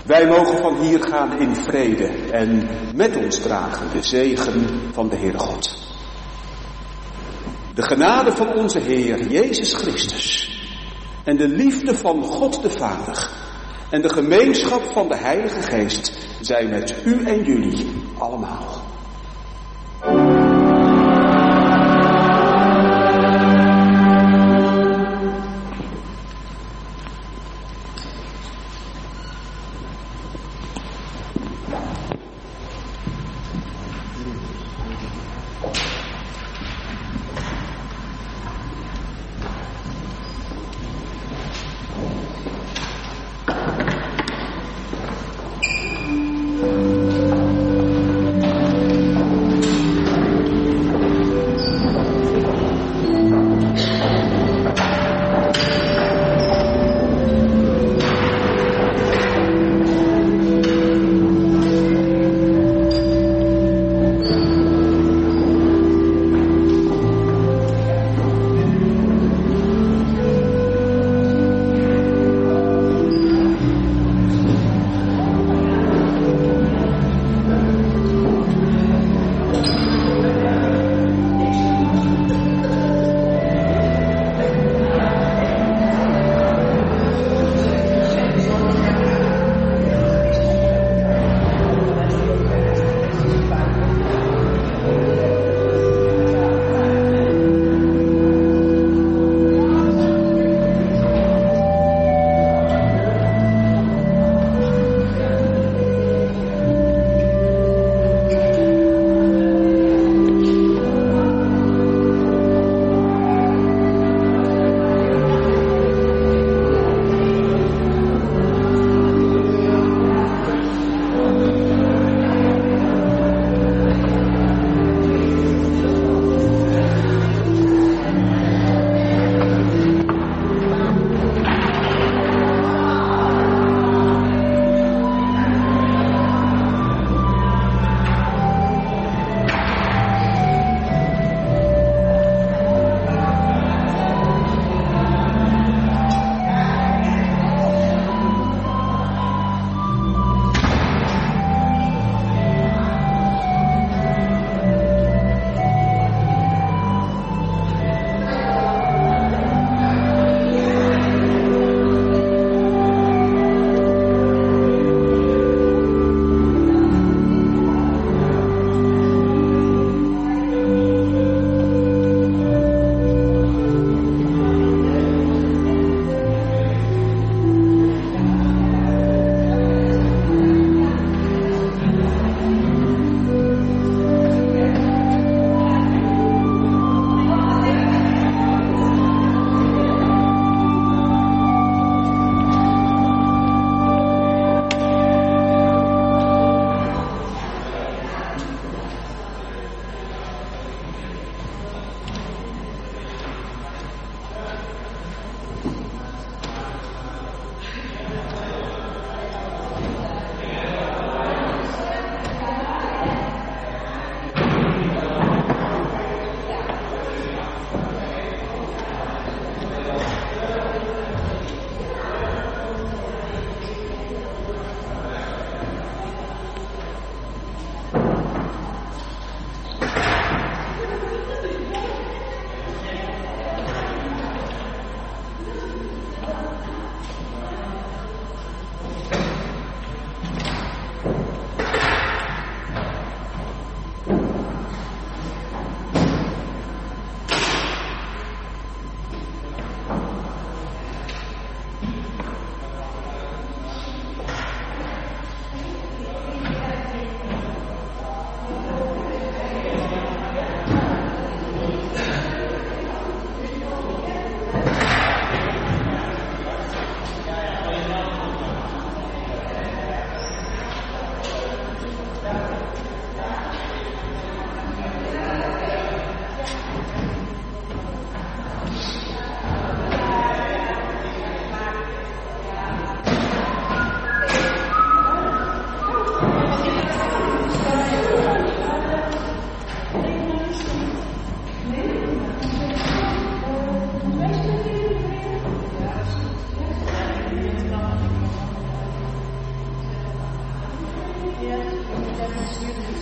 Wij mogen van hier gaan in vrede en met ons dragen de zegen van de Heere God. De genade van onze Heer Jezus Christus en de liefde van God de Vader en de gemeenschap van de Heilige Geest zijn met u en jullie allemaal.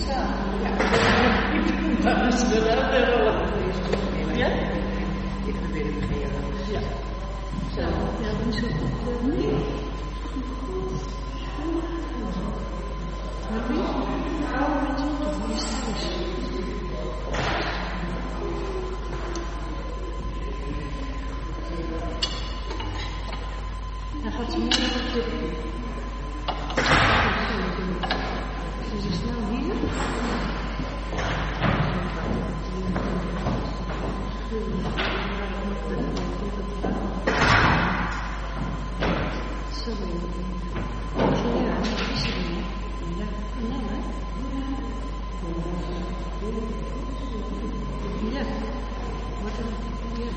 samen. Ja. Dat is de rol. Ja? Ik probeer het meer. Ja. Zo. Ja, dat is zo goed. Nee. Maar wie? Oude mensen toch? Wie is thuis? Dan gaat ze morgen op de... Ze is snel hier. Sorry. Ja, dat is er niet. Ja, nee, hè? Ja. Wat een... Ja.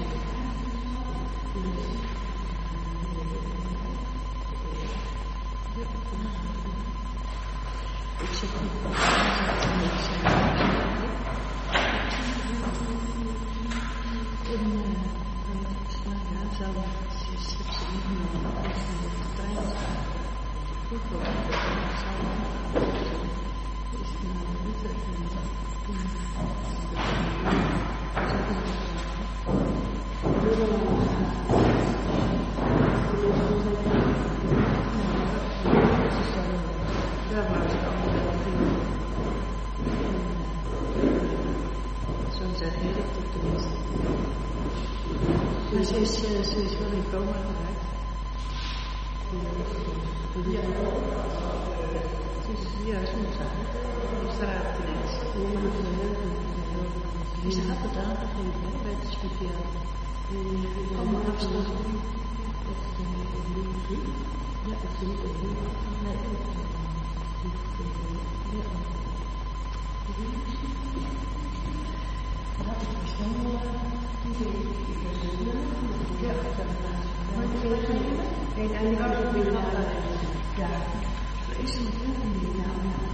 Ik zeg niet. Maar ze is, uh, ze is wel in coma geraakt. Ja. Het is, ja, ze moet zijn. De straat ineens. Ze had het aangegeven bij het speciaal. Allemaal afstand. Ja, het is niet een nee. Ja, ik verstaan wel. Ja, maar ik wil het niet. Nee, en ik hou het weer aan. Ja, er is een heel niet. Ja,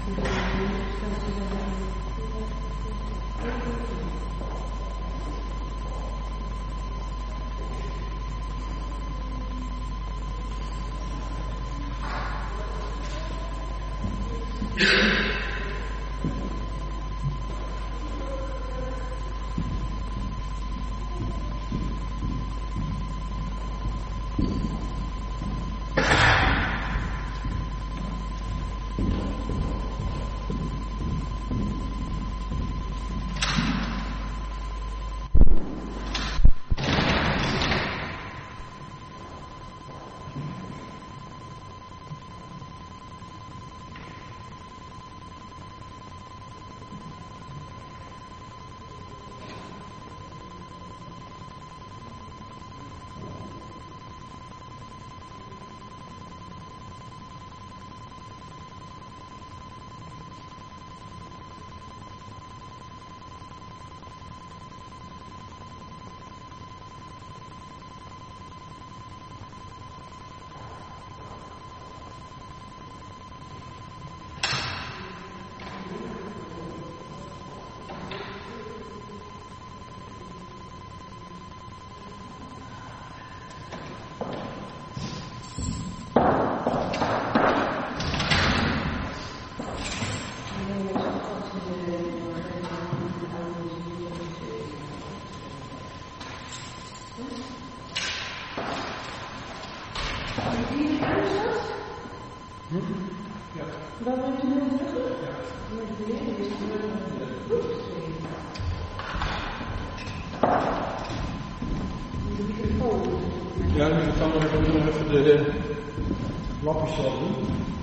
Ja, ik kan nog even de lapjes al doen.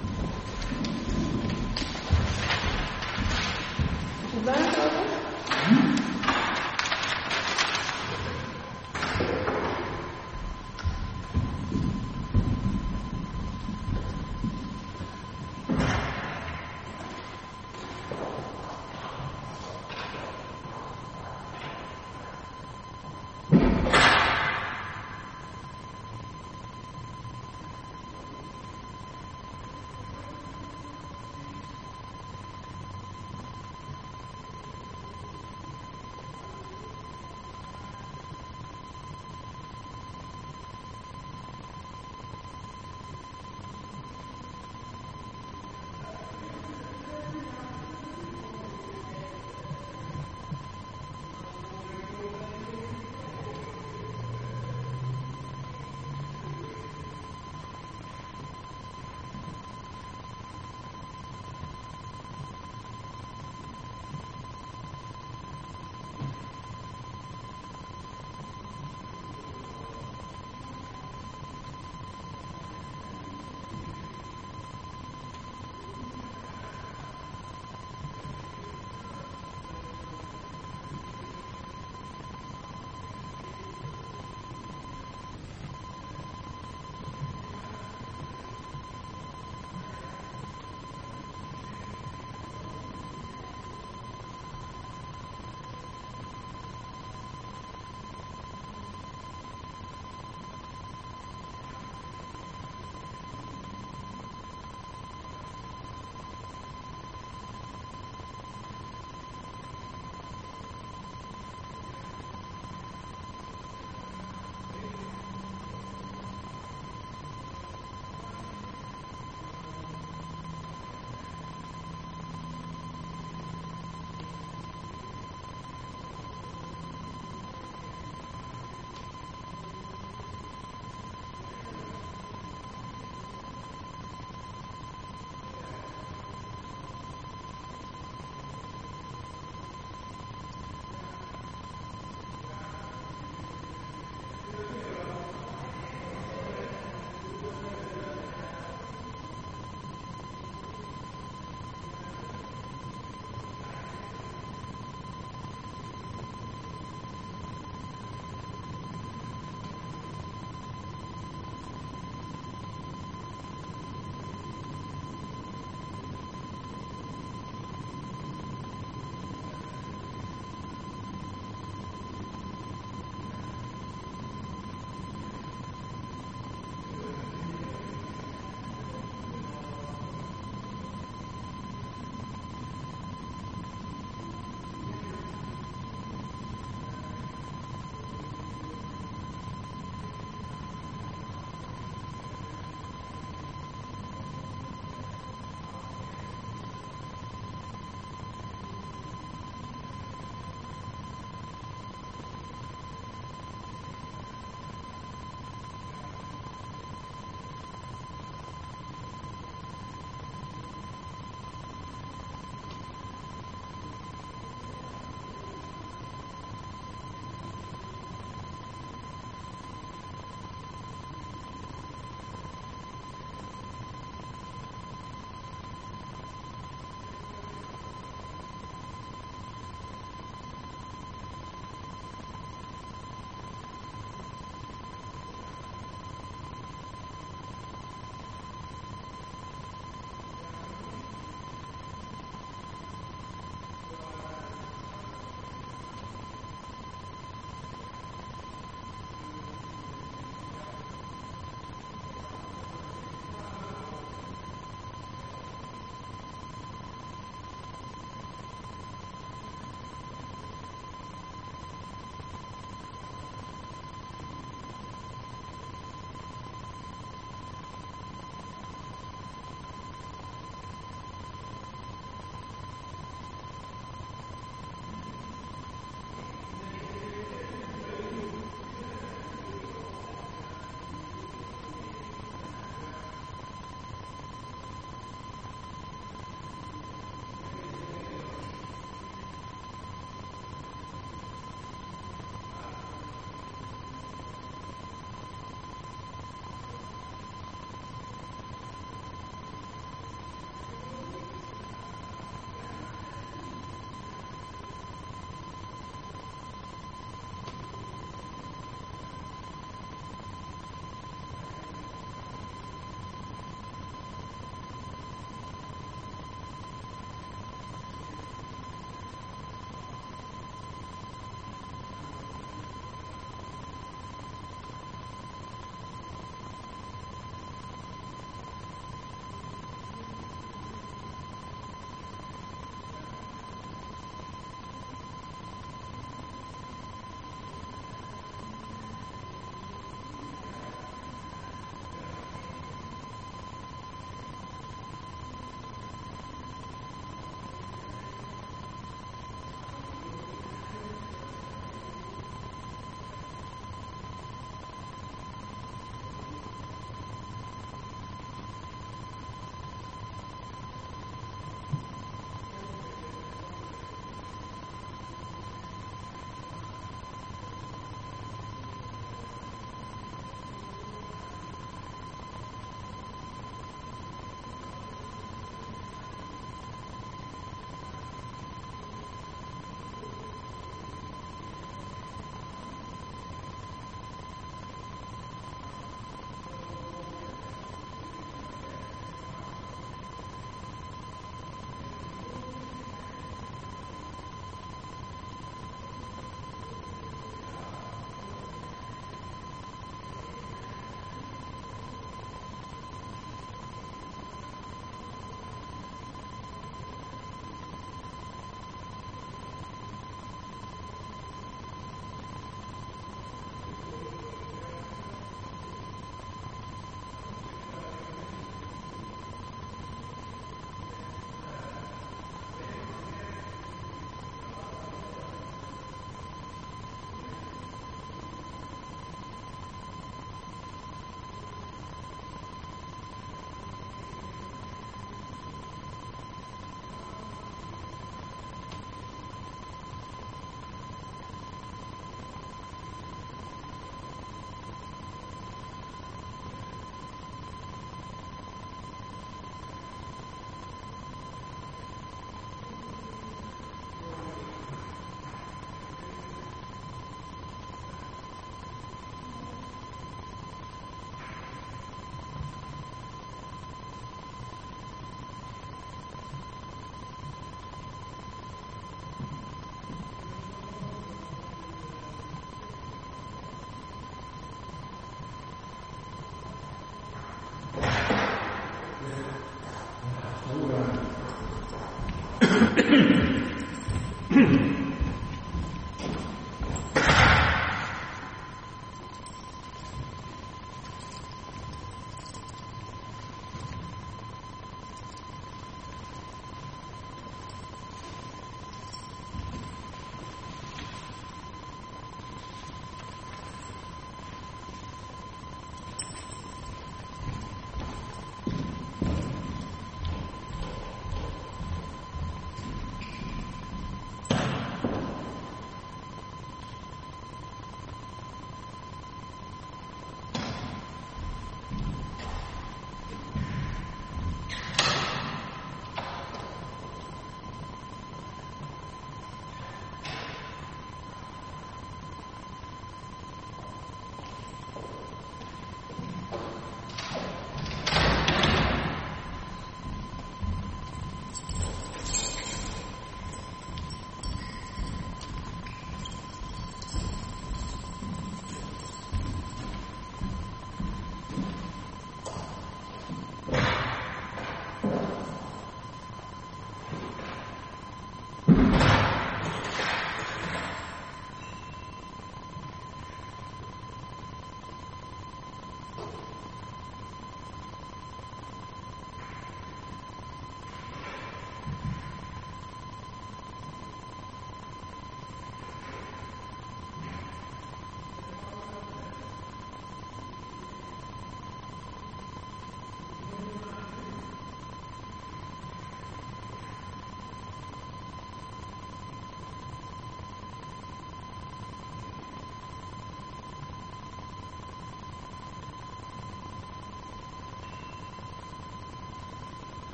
Is het waar over?